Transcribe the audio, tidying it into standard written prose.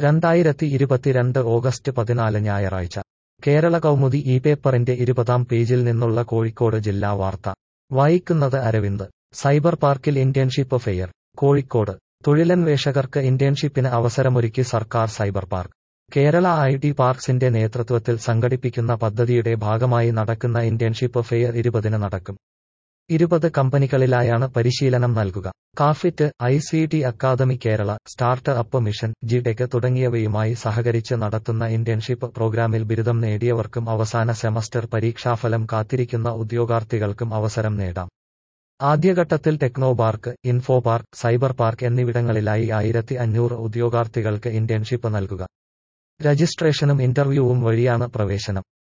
2022 August 14 ഞായറാഴ്ച കേരള കൗമുദി ഈ പേപ്പറിന്റെ 20-ാം പേജിൽ നിന്നുള്ള കോഴിക്കോട് ജില്ലാ വാർത്ത വായിക്കുന്നത് അരവിന്ദ്. സൈബർ പാർക്കിൽ ഇന്റേൺഷിപ്പ് ഫെയർ. കോഴിക്കോട് തൊഴിലന്വേഷകർക്ക് ഇന്റേൺഷിപ്പിന് അവസരമൊരുക്കി സർക്കാർ സൈബർ പാർക്ക്. കേരള ഐ.ടി. പാർക്സിന്റെ നേതൃത്വത്തിൽ സംഘടിപ്പിക്കുന്ന പദ്ധതിയുടെ ഭാഗമായി നടക്കുന്ന ഇന്റേൺഷിപ്പ് ഫെയർ 20-ന് നടക്കും. 20 കമ്പനികളിലായാണ് പരിശീലനം നൽകുക. CAFIT, ICT. Academy Kerala, start up mission, G Tech തുടങ്ങിയവയുമായി സഹകരിച്ച് നടത്തുന്ന ഇന്റേൺഷിപ്പ് പ്രോഗ്രാമിൽ ബിരുദം നേടിയവർക്കും അവസാന സെമസ്റ്റർ പരീക്ഷാഫലം കാത്തിരിക്കുന്ന ഉദ്യോഗാർത്ഥികൾക്കും അവസരം നേടാം. ആദ്യഘട്ടത്തിൽ ടെക്നോപാർക്ക്, ഇൻഫോപാർക്ക്, സൈബർ പാർക്ക് എന്നിവിടങ്ങളിലായി 1500 ഉദ്യോഗാർത്ഥികൾക്ക് ഇന്റേൺഷിപ്പ് നൽകുക. രജിസ്ട്രേഷനും ഇന്റർവ്യൂവും വഴിയാണ് പ്രവേശനം.